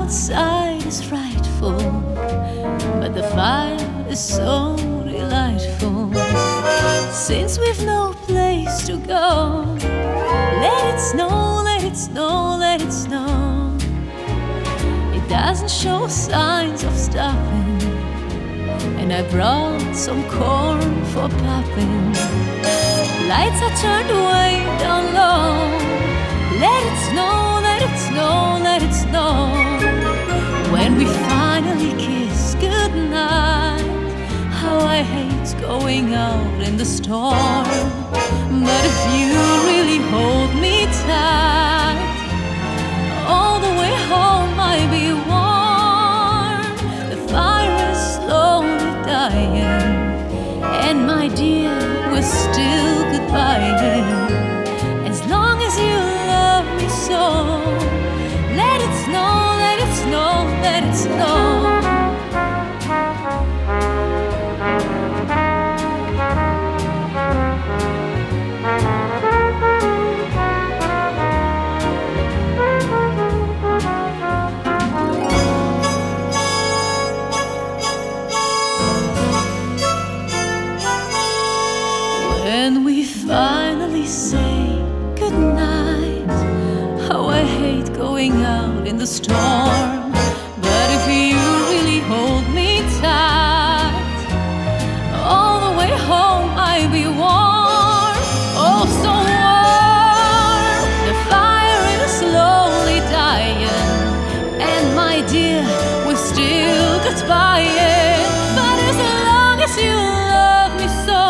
outside is frightful, but the fire is so delightful. Since we've no place to go, let it snow, let it snow, let it snow. It doesn't show signs of stopping, and I brought some corn for popping. Lights are turned way down low. Let it snow, let it snow, let it snow. When we finally kiss goodnight, how I hate going out in the storm. But if you really hold me tight, all the way home I'll be warm. The fire is slowly dying, and my dear, we're still goodbye. As long as you love me so, let it snow, let it snow, let it snow. When we finally say goodnight, how I hate going out in the storm. But if you really hold me tight, all the way home I'll be warm. Oh, so warm. The fire is slowly dying, and my dear, we're still goodbye. But as long as you love me so,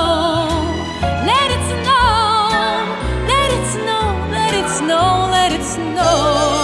let it snow, let it snow, let it snow, let it snow.